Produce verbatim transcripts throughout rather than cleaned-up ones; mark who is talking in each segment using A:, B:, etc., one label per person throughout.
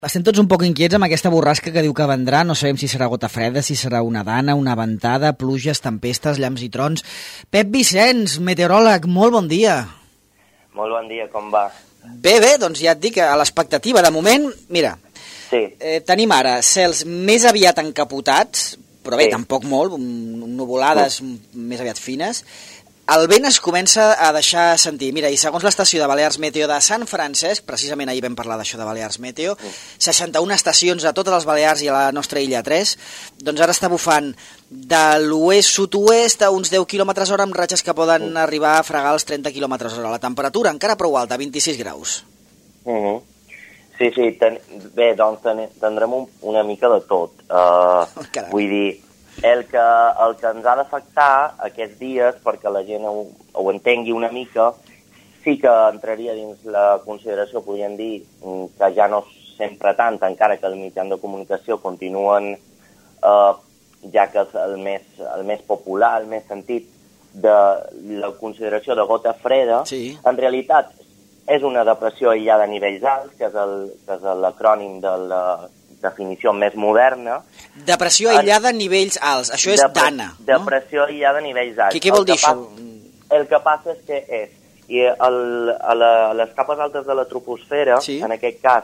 A: Estem tots un poc inquiets amb aquesta borrasca que diu que vendrà. No sabem si serà gota freda, si serà una dana, una ventada, pluges, tempestes, llamps i trons. Pep Vicenç, meteoròleg, molt bon dia.
B: Molt bon dia, com va?
A: Bé, bé, doncs ja et dic, a l'expectativa. De moment, mira,
B: sí.
A: eh, tenim ara cels més aviat encapotats, però bé,
B: sí.
A: tampoc molt, nuvolades sí. més aviat fines. El vent es comença a deixar sentir. Mira, i segons l'estació de Balears Meteo de Sant Francesc, precisament ahir vam parlar d'això de Balears Meteo, seixanta-una estacions a totes les Balears i a la nostra illa tres, doncs ara està bufant de l'oest-sud-oest a uns deu quilòmetres hora amb ratxes que poden mm. arribar a fregar els trenta quilòmetres hora. La temperatura encara prou alta, vint-i-sis graus.
B: Mm -hmm. Sí, sí, ten... bé, doncs ten... tindrem un, una mica de tot. Uh, oh, vull dir, el que, el que ens ha d'afectar aquests dies, perquè la gent ho, ho entengui una mica, sí que entraria dins la consideració, podríem dir, que ja no sempre tant, encara que els mitjans de comunicació continuen, eh, ja que és el més, el més popular, el més sentit, de la consideració de gota freda,
A: sí.
B: En realitat és una depressió aïllada a nivells alts, que és el, que és l'acrònim de la definició més moderna.
A: Depressió aïllada a nivells alts, això és
B: Depre
A: dana, no?
B: Depressió aïllada a nivells alts.
A: Què, què vol dir això?
B: El que passa és que és, i el, a, la, a les capes altes de la troposfera, sí. En aquest cas,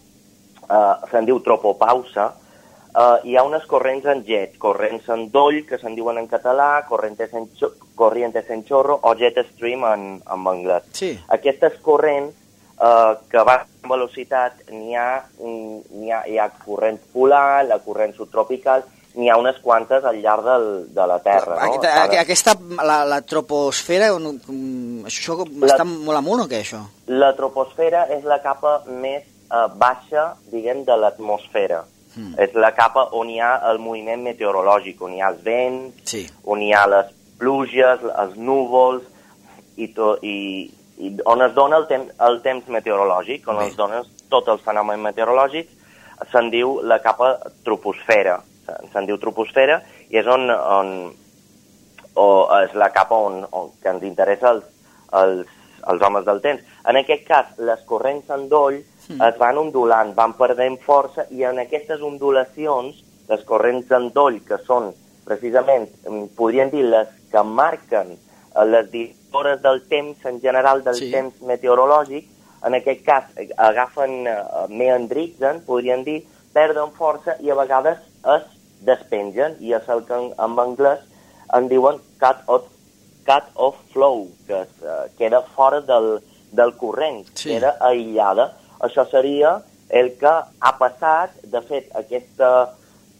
B: eh, se'n diu tropopausa, eh, hi ha unes corrents en jet, corrents en doll, que se'n diuen en català, corrientes en, corrientes en chorro, o jet stream en, en anglès.
A: Sí.
B: Aquestes corrents Uh, que van amb velocitat, n'hi ha, n'hi ha, hi ha corrent polar, la corrent subtropical, n'hi ha unes quantes al llarg del, de la Terra. No?
A: Aquesta, aquesta la, la troposfera, això la, està molt amunt o què, això?
B: La troposfera és la capa més uh, baixa, diguem, de l'atmosfera. Hmm. És la capa on hi ha el moviment meteorològic, on hi ha els vents,
A: sí.
B: On hi ha les pluges, els núvols, i, to, i i on es dona el, tem el temps meteorològic, on Bé. Es donen tots els fenòmens meteorològics, se'n diu la capa troposfera. Se'n diu troposfera i és on, on o és la capa on, on que ens interessa els, els, els homes del temps. En aquest cas, les corrents en doll mm. es van ondulant, van perdent força, i en aquestes ondulacions, les corrents en doll, que són precisament, podríem dir, les que marquen les hores del temps, en general del sí. Temps meteorològic, en aquest cas agafen, uh, meandritzen, podríem dir, perden força i a vegades es despengen, i és el que en, en anglès en diuen cut off, cut off flow, que es, uh, queda fora del, del corrent, sí. Queda aïllada. Això seria el que ha passat. De fet, aquesta,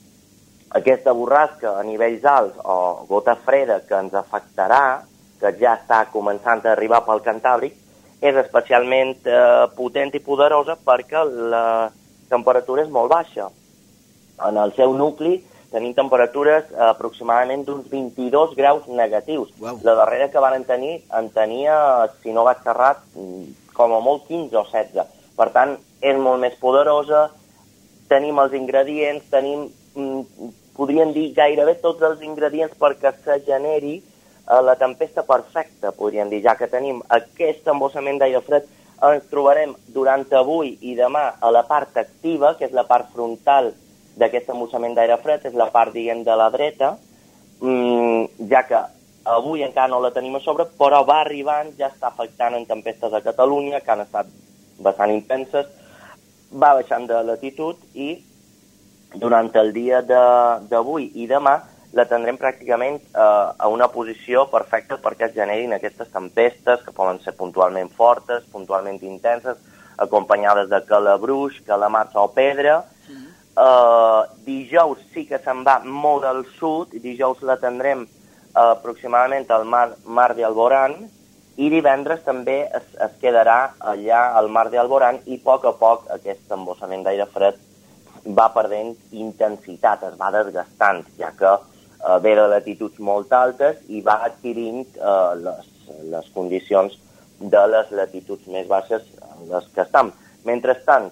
B: aquesta borrasca a nivells alts, o gota freda, que ens afectarà, que ja està començant a arribar pel Cantàbric, és especialment eh, potent i poderosa perquè la temperatura és molt baixa. En el seu nucli tenim temperatures eh, aproximadament d'uns vint-i-dos graus negatius. Wow. La darrera que van tenir en tenia, si no vaig errat, com a molt quinze o setze. Per tant, és molt més poderosa, tenim els ingredients, tenim, mm, podríem dir, gairebé tots els ingredients perquè se generi la tempesta perfecta, podríem dir, ja que tenim aquest embossament d'aire fred. Ens trobarem durant avui i demà a la part activa, que és la part frontal d'aquest embossament d'aire fred, és la part, diguem, de la dreta, mmm, ja que avui encara no la tenim a sobre, però va arribant, ja està afectant en tempestes a Catalunya, que han estat bastant intenses, va baixant de latitud, i durant el dia d'avui i demà la tindrem pràcticament eh, a una posició perfecta perquè es generin aquestes tempestes que poden ser puntualment fortes, puntualment intenses, acompanyades de calabruix, calamars o pedra. Mm-hmm. eh, dijous sí que se'n va molt al sud, dijous la tindrem eh, aproximadament al mar, mar d'Alborán, i divendres també es, es quedarà allà al mar d'Alborán, i a poc a poc aquest embossament d'aire fred va perdent intensitat, es va desgastant, ja que Uh, ve de latituds molt altes i va adquirint uh, les, les condicions de les latituds més baixes en les que estem. Mentrestant,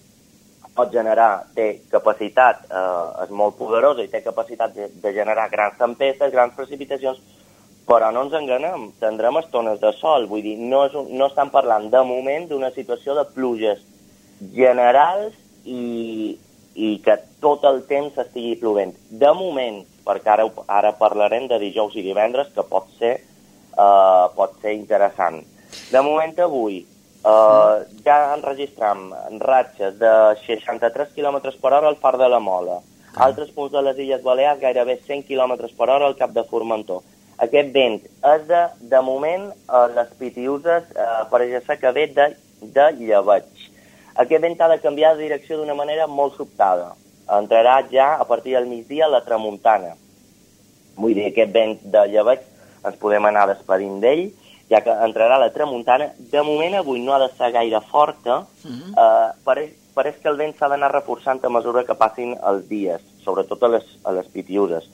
B: pot generar, té capacitat, uh, és molt poderosa i té capacitat de, de generar grans tempestes, grans precipitacions, però no ens enganem, tindrem estones de sol. Vull dir, no, és un, no estem parlant de moment d'una situació de pluges generals i, i que tot el temps estigui plovent. De moment, perquè ara, ara parlarem de dijous i divendres, que pot ser, uh, pot ser interessant. De moment avui uh, ja enregistram ratxes de seixanta-tres quilòmetres per hora al Far de la Mola. Ah. Altres punts de les Illes Balears gairebé cent quilòmetres per hora al Cap de Formentor. Aquest vent és de, de moment, a les Pitiüses uh, pareix ser que ve de, de llebeig. Aquest vent ha de canviar de direcció d'una manera molt sobtada. Entrarà ja a partir del migdia a la tramuntana. Vull dir, aquest vent de llebeig ens podem anar despedint d'ell, ja que entrarà a la tramuntana. De moment avui no ha de ser gaire forta, uh-huh. eh, pareix, pareix que el vent s'ha d'anar reforçant a mesura que passin els dies, sobretot a les, a les Pitiüses.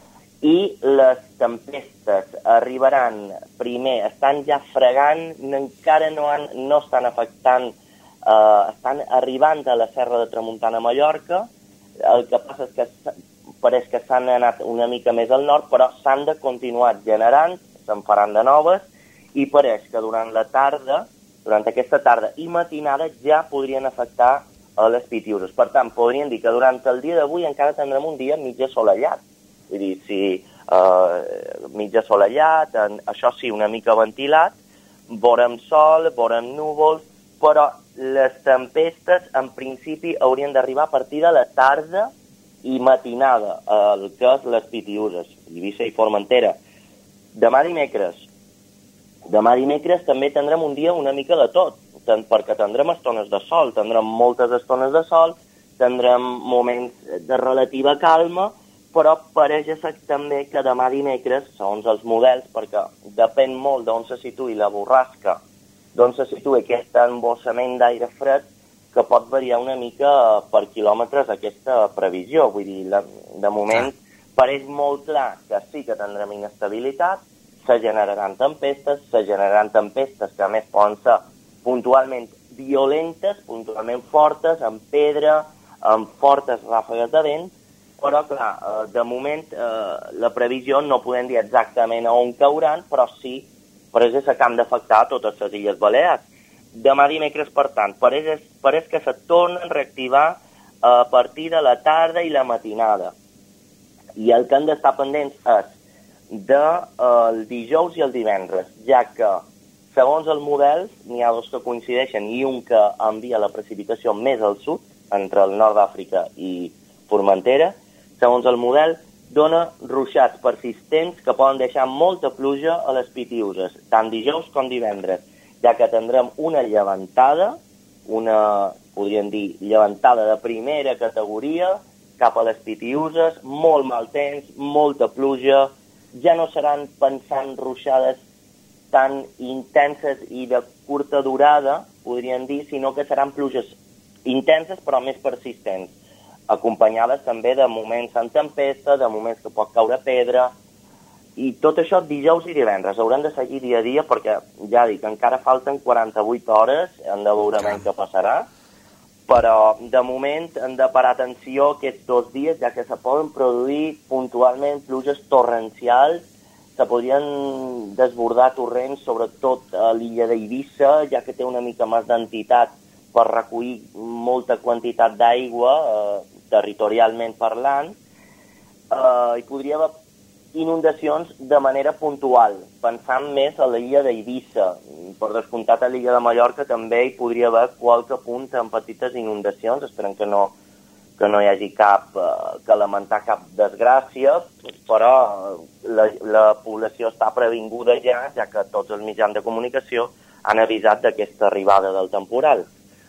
B: I les tempestes arribaran primer, estan ja fregant, encara no, han, no estan afectant, eh, estan arribant a la Serra de Tramuntana a Mallorca. El que passa és que pareix que s'han anat una mica més al nord, però s'han de continuar generant, se'n faran de noves, i pareix que durant la tarda, durant aquesta tarda i matinada, ja podrien afectar a les Pitiüses. Per tant, podrien dir que durant el dia d'avui encara tindrem un dia mig assolellat. Vull dir, si uh, mig assolellat, en, això sí, una mica ventilat, veurem sol, veurem núvols, però les tempestes, en principi, haurien d'arribar a partir de la tarda i matinada, el que és les Pitiüses, Eivissa i Formentera. Demà dimecres. Demà dimecres també tindrem un dia una mica de tot, perquè tindrem estones de sol, tindrem moltes estones de sol, tindrem moments de relativa calma, però pareix també que demà dimecres, segons els models, perquè depèn molt d'on se situï la borrasca, d'on se situï aquest embossament d'aire fred, que pot variar una mica per quilòmetres aquesta previsió. Vull dir, la, de moment pareix molt clar que sí que tindrem inestabilitat, se generaran tempestes, se generaran tempestes que a més poden ser puntualment violentes, puntualment fortes, amb pedra, amb fortes ràfegues de vent, però, clar, de moment eh, la previsió no podem dir exactament on cauran, però sí, pareix que han d'afectar a totes les Illes Balears. Demà dimecres, per tant, pareix, pareix que se tornen a reactivar a partir de la tarda i la matinada. I el que han d'estar pendents és del de, dijous i el divendres, ja que, segons els models, n'hi ha dos que coincideixen i un que envia la precipitació més al sud, entre el nord d'Àfrica i Formentera. Segons el model, dona ruixats persistents que poden deixar molta pluja a les Pitiüses, tant dijous com divendres, ja que tindrem una llevantada, una, podríem dir, llevantada de primera categoria, cap a les Pitiüses, molt mal temps, molta pluja, ja no seran pensant ruixades tan intenses i de curta durada, podríem dir, sinó que seran pluges intenses però més persistents, acompanyades també de moments en tempesta, de moments que pot caure pedra, i tot això dijous i divendres. Haurem de seguir dia a dia perquè, ja dic, encara falten quaranta-vuit hores, hem de veure ben què passarà, però de moment hem de parar atenció aquests dos dies, ja que se poden produir puntualment pluges torrencials, se podrien desbordar torrents, sobretot a l'illa d'Eivissa, ja que té una mica més d'entitat per recollir molta quantitat d'aigua, eh, territorialment parlant, eh, hi podria haver inundacions de manera puntual, pensant més a l'illa d'Eivissa. Per descomptat, a l'illa de Mallorca també hi podria haver qualque punt amb petites inundacions, esperem que no, que no hi hagi cap, eh, que lamentar cap desgràcia, però la, la població està previnguda ja, ja que tots els mitjans de comunicació han avisat d'aquesta arribada del temporal.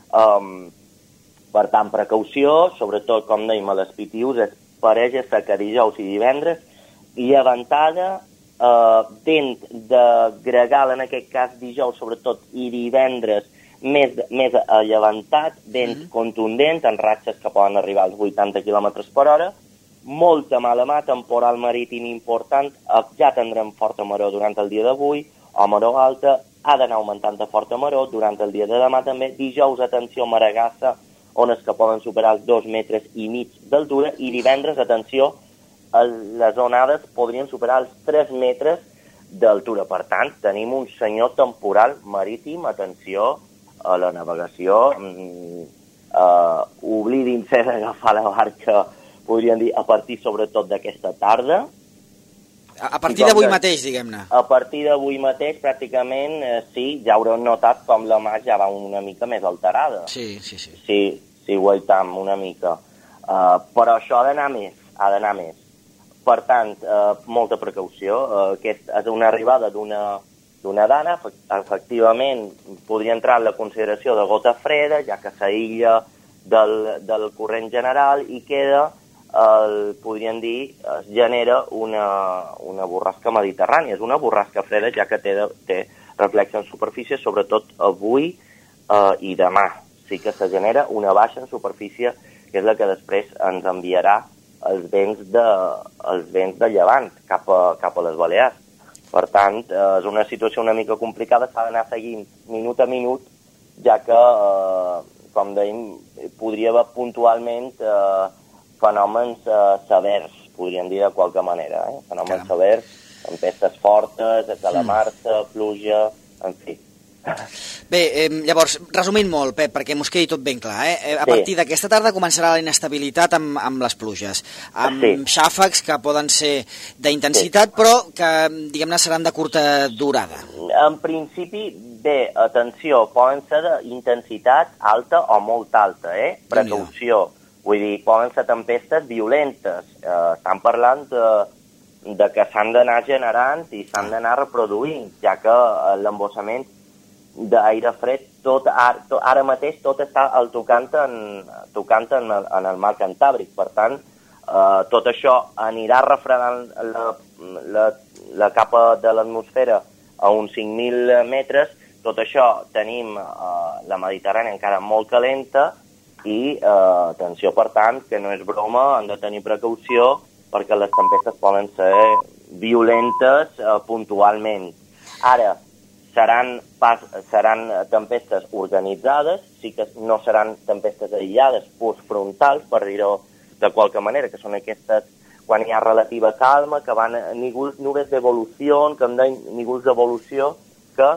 B: Um, per tant, precaució, sobretot, com dèiem, a les Pitiüses, pareix ser que dijous i divendres, llevantada, eh, vent de gregal, en aquest cas dijous, sobretot, i divendres, més, més llevantat, vent mm-hmm. contundent, en ratxes que poden arribar als vuitanta quilòmetres per hora, molta mala mà, temporal marítim important, ja tindrem forta maró durant el dia d'avui, o maró alta, ha d'anar augmentant de forta maró durant el dia de demà també. Dijous, atenció, maregassa, ones que poden superar els dos metres i mig d'altura, i divendres, atenció, les onades podrien superar els tres metres d'altura. Per tant, tenim un senyor temporal marítim, atenció a la navegació, uh, oblidin-se d'agafar la barca, podríem dir, a partir sobretot d'aquesta tarda.
A: A, a partir d'avui mateix, diguem-ne.
B: A partir d'avui mateix, pràcticament, eh, sí, ja haureu notat com la mar ja va una mica més alterada.
A: Sí, sí, sí.
B: Sí, sí, ho tam, una mica. Uh, però això ha d'anar més, ha d'anar més. Per tant, uh, molta precaució. Uh, aquest és una arribada d'una d'una dana, efectivament, podria entrar en la consideració de gota freda, ja que s'aïlla del, del corrent general i queda, el, podríem dir, es genera una, una borrasca mediterrània. És una borrasca freda, ja que té, té reflex en superfície, sobretot avui eh, i demà. Sí que se genera una baixa en superfície, que és la que després ens enviarà els vents de, els vents de llevant cap a, cap a les Balears. Per tant, eh, és una situació una mica complicada, s'ha d'anar seguint minut a minut, ja que, eh, com dèiem, podria haver puntualment eh, fenòmens eh, severs, podríem dir de qualque manera. Eh? Fenòmens Caram. severs, tempestes fortes, calamarsa, mm. pluja, en fi.
A: Bé, eh, llavors, resumint molt, Pep, perquè mos quedi tot ben clar, eh? A sí. partir d'aquesta tarda començarà la inestabilitat amb, amb les pluges, amb sí. xàfecs que poden ser d'intensitat, sí. però que, diguem-ne, seran de curta durada.
B: En principi, bé, atenció, poden ser d'intensitat alta o molt alta, eh? Precaució. Vull dir, poden ser tempestes violentes. Eh, estan parlant de, de que s'han d'anar generant i s'han d'anar reproduint, ja que eh, l'embossament d'aire fred, tot, ara, tot, ara mateix tot està al tocant en, tocant en, el, en el mar Cantàbric. Per tant, eh, tot això anirà refredant la, la, la capa de l'atmosfera a uns cinc mil metres. Tot això tenim eh, la Mediterrània encara molt calenta i, eh, atenció, per tant, que no és broma, han de tenir precaució perquè les tempestes poden ser violentes eh, puntualment. Ara, Seran, pas, seran tempestes organitzades, sí que no seran tempestes aïllades, postfrontals, per dir-ho de qualque manera, que són aquestes quan hi ha relativa calma, que van nígols, nubes d'evolució, que em deien nígols d'evolució, que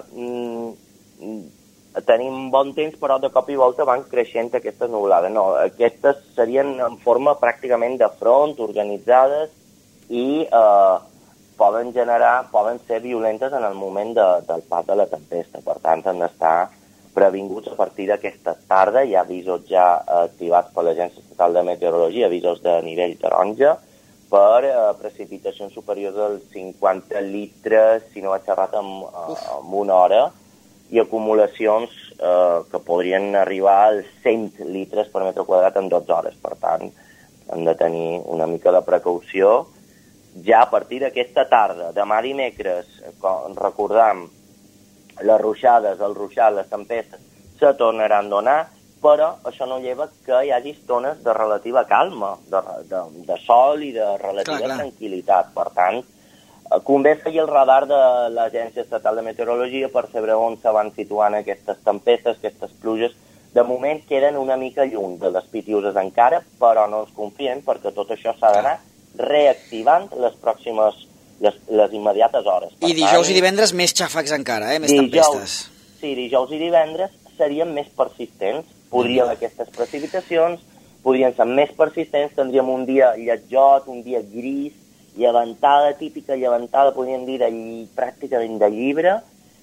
B: mm, tenim bon temps, però de cop i volta van creixent aquestes nuvolades. No, aquestes serien en forma pràcticament de front, organitzades i eh, poden generar, poden ser violentes en el moment de, del pas de la tempesta. Per tant, han d'estar previnguts a partir d'aquesta tarda. Hi ha avisos ja activats per l'Agència Estatal de Meteorologia, avisos de nivell taronja, per eh, precipitacions superiors als cinquanta litres, si no vaig errat, en, en una hora, i acumulacions eh, que podrien arribar als cent litres per metre quadrat en dotze hores. Per tant, han de tenir una mica de precaució. Ja a partir d'aquesta tarda, demà dimecres, recordam, les ruixades, el ruixat, les tempestes, se tornaran a donar, però això no lleva que hi hagi estones de relativa calma, de, de, de sol i de relativa clar, clar. tranquil·litat. Per tant, convé seguir el radar de l'Agència Estatal de Meteorologia per saber on se van situant aquestes tempestes, aquestes pluges. De moment queden una mica lluny de les Pitiuses encara, però no ens confiem perquè tot això s'ha d'anar reactivant les pròximes, les, les immediates hores.
A: Per I dijous tant, i divendres més xàfecs encara, eh? Més dijous, tempestes.
B: Sí, dijous i divendres serien més persistents. Podríem mm. aquestes precipitacions, podrien ser més persistents, tindríem un dia lletjot, un dia gris, llevantada típica, llevantada, podríem dir, de, pràcticament de llibre,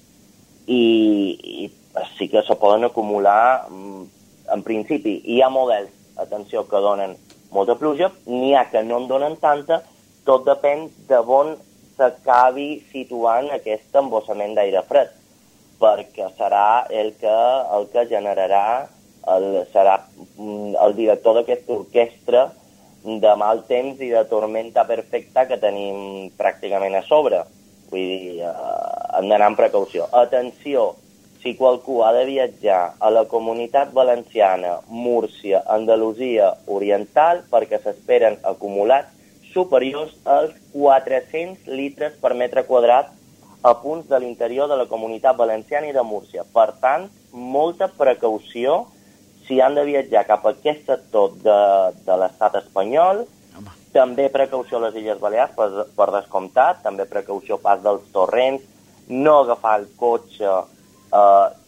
B: i, i sí que se poden acumular, en principi, hi ha models, atenció, que donen molta pluja, n'hi ha que no en donen tanta, tot depèn de on s'acabi situant aquest embossament d'aire fred, perquè serà el que, el que generarà, el, serà el director d'aquesta orquestra de mal temps i de tormenta perfecta que tenim pràcticament a sobre. Vull dir, eh, hem d'anar amb precaució. Atenció, si qualcú ha de viatjar a la Comunitat Valenciana, Múrcia, Andalusia Oriental, perquè s'esperen acumulats superiors als quatre-cents litres per metre quadrat a punts de l'interior de la Comunitat Valenciana i de Múrcia. Per tant, molta precaució si han de viatjar cap a aquest sector de, de l'estat espanyol. Home. També precaució a les Illes Balears, per, per descomptat, també precaució pas dels torrents, no agafar el cotxe Uh,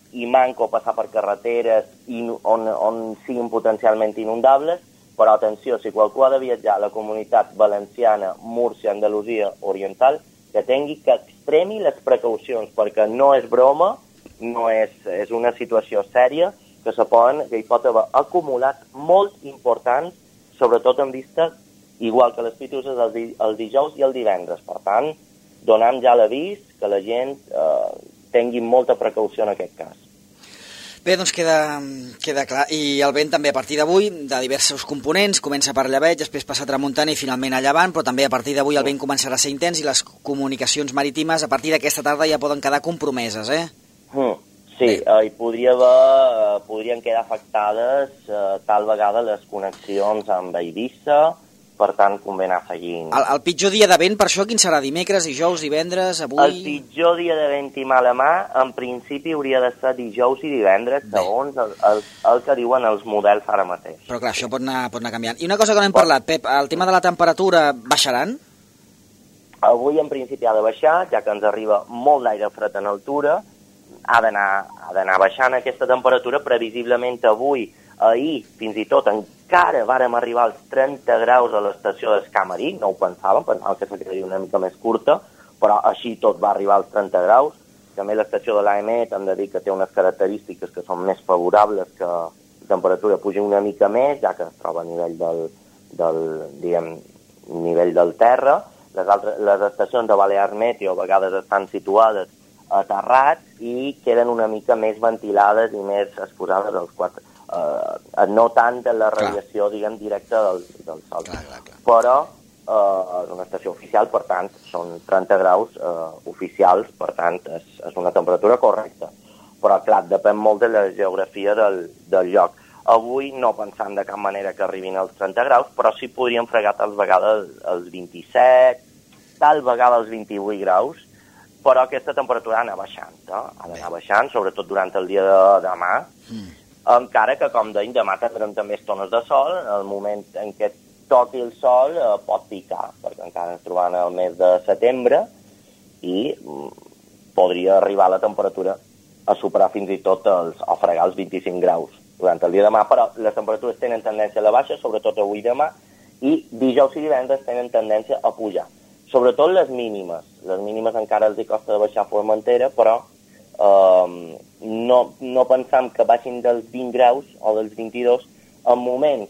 B: i manco passar per carreteres on, on siguin potencialment inundables, però atenció, si qualcú ha de viatjar a la comunitat valenciana, Múrcia, Andalusia Oriental, que tingui que extremi les precaucions, perquè no és broma, no és, és una situació sèria, que, se poden, que hi pot haver acumulat molt importants, sobretot en vista, igual que les pituses, el, di, el dijous i el divendres. Per tant, donem ja l'avís que la gent eh, tingui molta precaució en aquest cas.
A: Bé, doncs queda, queda clar. I el vent també a partir d'avui, de diversos components, comença per llebeig, després passa a tramuntana i finalment a llevant, però també a partir d'avui el vent començarà a ser intens i les comunicacions marítimes a partir d'aquesta tarda ja poden quedar compromeses, eh?
B: Mm, sí, eh, hi podria haver, eh, podrien quedar afectades eh, tal vegada les connexions amb Eivissa, per tant, convé anar seguint.
A: El, el pitjor dia de vent, per això, quin serà? Dimecres, dijous, divendres, avui...
B: El pitjor dia de vent i mala mà, en principi, hauria de ser dijous i divendres, Bé. segons el, el, el que diuen els models ara mateix.
A: Però clar, això pot anar, pot anar canviant. I una cosa que no hem parlat, Pep, el tema de la temperatura, baixaran?
B: Avui, en principi, ha de baixar, ja que ens arriba molt d'aire fred en altura, ha d'anar baixant aquesta temperatura, previsiblement avui, ahir, fins i tot, encara vàrem arribar als trenta graus a l'estació d'Escamarí, no ho pensàvem, pensàvem que se quedaria una mica més curta, però així tot va arribar als trenta graus. També l'estació de l'A M E hem de dir que té unes característiques que són més favorables, que la temperatura pugi una mica més, ja que es troba a nivell del, del, diguem, nivell del terra. Les, altres, les estacions de Balears Meteo a vegades estan situades a terrats i queden una mica més ventilades i més exposades als quatre. Uh, no tant de la radiació, diguem, directa del, del sol.
A: Clar, clar, clar.
B: Però uh, és una estació oficial, per tant, són trenta graus uh, oficials, per tant, és, és una temperatura correcta. Però, clar, depèn molt de la geografia del, del lloc. Avui no pensant de cap manera que arribin als trenta graus, però sí podríem fregar tal vegada els vint-i-set, tal vegada els vint-i-vuit graus, però aquesta temperatura ha d'anar baixant, eh? ha d'anar baixant, sobretot durant el dia de demà, mm. encara que, com deim, demà tindrem també estones de sol, en el moment en què toqui el sol eh, pot picar, perquè encara ens trobem el mes de setembre i mm, podria arribar la temperatura a superar fins i tot els, a fregar els vint-i-cinc graus durant el dia de demà, però les temperatures tenen tendència a la baixa, sobretot avui i demà, i dijous i divendres tenen tendència a pujar. Sobretot les mínimes. Les mínimes encara els hi costa de baixar a Formentera, però Uh, no, no pensam que baixin dels vint graus o dels vint-i-dos en moments,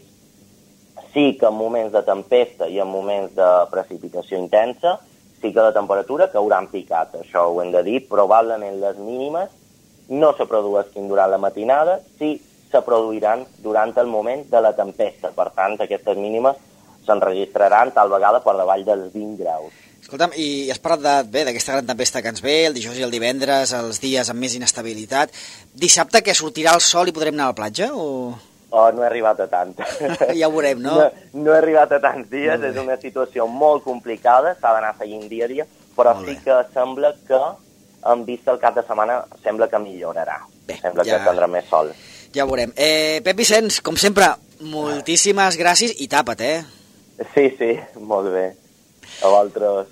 B: sí que en moments de tempesta i en moments de precipitació intensa, sí que la temperatura caurà en picat, això ho hem de dir, probablement les mínimes no se produeixin durant la matinada, sí se produiran durant el moment de la tempesta, per tant aquestes mínimes s'enregistraran tal vegada per davall dels vint graus.
A: Escolta'm, i has parlat de, bé, d'aquesta gran tempesta que ens ve, el dijous i el divendres, els dies amb més inestabilitat. Dissabte que sortirà el sol i podrem anar a la platja, o...?
B: Oh, no he arribat a tant.
A: Ja ho veurem, no?
B: No, no he arribat a tants dies, és una situació molt complicada, s'ha d'anar seguint dia a dia, però sí que sembla que, en vista el cap de setmana, sembla que millorarà. Bé, sembla ja... que tindrà més sol.
A: Ja ho veurem. Eh, Pep Vicenç, com sempre, moltíssimes gràcies i tapa't, eh?
B: Sí, sí, molt bé. A vosaltres.